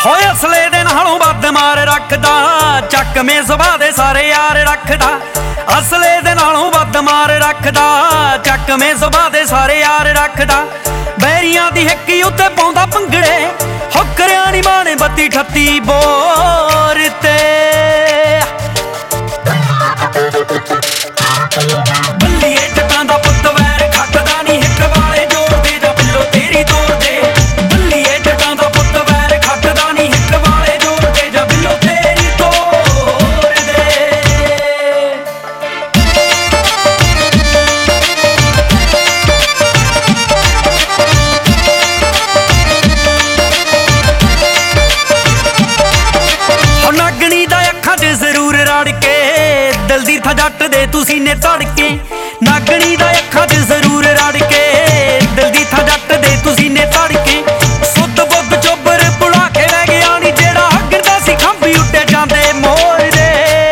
ਹੋਏ ਅਸਲੇ ਦੇ ਨਾਲੋਂ ਵੱਧ ਮਾਰ ਰੱਖਦਾ, ਚੱਕਵੇਂ ਸੁਭਾਅ ਦੇ ਸਾਰੇ ਯਾਰ ਰੱਖਦਾ। ਅਸਲੇ ਦੇ ਨਾਲੋਂ ਵੱਧ ਮਾਰ ਰੱਖਦਾ, ਚੱਕਵੇਂ ਸੁਭਾਅ ਦੇ ਸਾਰੇ ਯਾਰ ਰੱਖਦਾ। ਬੈਰੀਆਂ ਦੀ ਹਿੱਕੀ ਉੱਤੇ ਪਾਉਂਦਾ ਭੰਗੜੇ, ਹੁਕਰਿਆਂ ਨੀ ਬਾਣੇ 32 38 ਬੋਰ ਤੇ। ਬੱਲੀਏ ਜੱਟਾਂ ਦਾ ਪੁੱਤ ਵੈਰ ਖੱਟਦਾ ਨੀ ਹਿੱਕ ਵਾਲੇ ਜੋੜਦੇ ਜਾਂ ਬਿੱਲੋ ਤੇਰੀ ਤੋੜਦੇ। ਬੱਲੀਏ ਜੱਟਾਂ ਦਾ ਪੁੱਤ ਵੈਰ ਖੱਟਦਾ ਨੀ ਹਿੱਕ ਵਾਲੇ ਜੋੜਦੇ ਜਾਂ ਬਿੱਲੋ ਤੇਰੀ ਤੋੜਦੇ। ਹੁਣ ਨਾਗਣੀ ਦਾ ਅੱਖਾਂ 'ਚ ਜ਼ਰੂਰ ਰੜ ਕੇ, ਦਿਲ ਦੀ ਥਾਂ ਜੱਟ ਦੇ ਤੁਸੀਂ ਨੇ ਧੜ ਕੇ। ਨਾਗਣੀ ਦਾ ਅੱਖਾਂ 'ਚ ਜ਼ਰੂਰ ਰੜ ਕੇ, ਦਿਲ ਦੀ ਥਾਂ ਜੱਟ ਦੇ ਤੁਸੀਂ ਨੇ ਧੜ ਕੇ। ਸੁੱਧ ਬੁੱਧ ਚੋਬਰ ਪੁਲਾ ਕੇ ਰਹਿ ਗਿਆ ਨੀ, ਜਿਹੜਾ ਹੱਗਦਾ ਸੀ ਖੰਭੀ ਉੱਤੇ ਜਾਂਦੇ ਮੋਰਦੇ।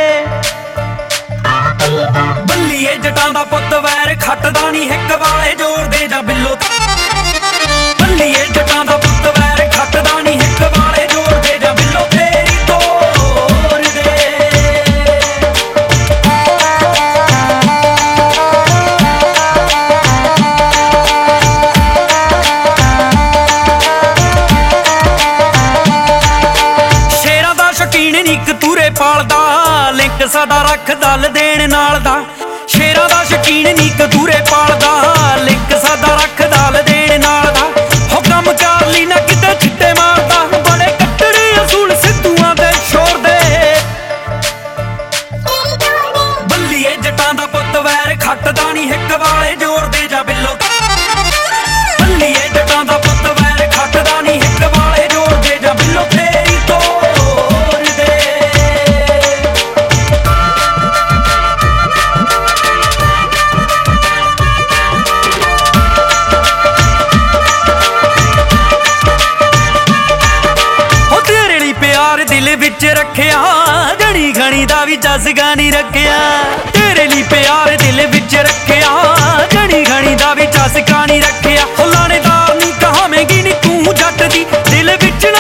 ਬੱਲੀਏ ਜੱਟਾਂ ਦਾ ਪੁੱਤ ਵੈਰ ਖੱਟਦਾ ਨੀ ਹਿੱਕ ਵਾਲੇ ਜੋੜਦੇ ਜਾਂ ਬਿੱਲੋ। ਬੱਲੀਏ ਜੱਟਾਂ ਦਾ ਪੁੱਤ ਵੈਰ ਖੱਟਦਾ ਨੀ ਹਿੱਕ ਵਾਲੇ ਜੋੜਦੇ ਜਾਂ ਬਿੱਲੋ ਤੇਰੀ ਤੋੜਦੇ। ਸ਼ੇਰਾਂ ਦਾ ਸ਼ੌਕੀਨ ਨੀ ਕਤੂਰੇ ਪਾਲਦਾ, ਲਿੰਕ ਸਾਡਾ ਰੱਖਦਾ ਲਦੇਣ ਨਾਲ ਦਾ। ਸ਼ੇਰਾਂ ਦਾ ਸ਼ੌਕੀਨ ਨੀ ਕਤੂਰੇ ਪਾਲਦਾ, ਲਿੰਕ ਸਾਡਾ ਰੱਖਦਾ ਲਦੇਣ ਨਾਲ ਦਾ। ਹੁਕਮ ਕਰ ਲਈ ਨਾ ਕਿਤੇ ਛਿੱਟੇ ਮਾਰਦਾ, ਬੜੇ ਕੱਟੜੇ ਅਸੂਲ ਸਿੱਧੂਆਂ ਦੇ ਸ਼ੋਰ ਦੇ। ਬੱਲੀਏ ਜੱਟਾਂ ਦਾ ਪੁੱਤ ਵੈਰ ਖੱਟਦਾ ਨੀ ਹਿੱਕ ਵਾਲੇ ਜੋੜਦੇ ਜਾਂ ਬਿੱਲੋ। ਬੱਲੀਏ ਜੱਟਾਂ ਦਾ ਪੁੱਤ ਵੈਰ ਖੱਟਦਾ ਨੀ ਹਿੱਕ ਵਾਲੇ ਜੋੜਦੇ ਜਾਂ ਬਿੱਲੋ ਤੇਰੀ ਤੋੜਦੇ। ਹੋ ਤੇਰੇ ਲਈ ਪਿਆਰ ਦਿਲ ਵਿੱਚ ਰੱਖਿਆ, ਜਣੀ ਖਣੀ ਦਾ ਵੀ ਜਸਗਾ ਨੀ ਰੱਖਿਆ। ਤੇਰੇ ਲਈ ਪਿਆਰ ਦਿਲ ਵਿੱਚ ਰੱਖਿਆ, ਜਣੀ ਖਣੀ ਦਾ ਵੀ ਜਸਗਾ ਨੀ ਰੱਖਿਆ। ਹੋ ਲਾਣੇਦਾਰ ਨੀ ਕਹਾਵੇਂਗੀ ਨੀ ਤੂੰ ਜੱਟ ਦੀ, ਦਿਲ ਵਿੱਚ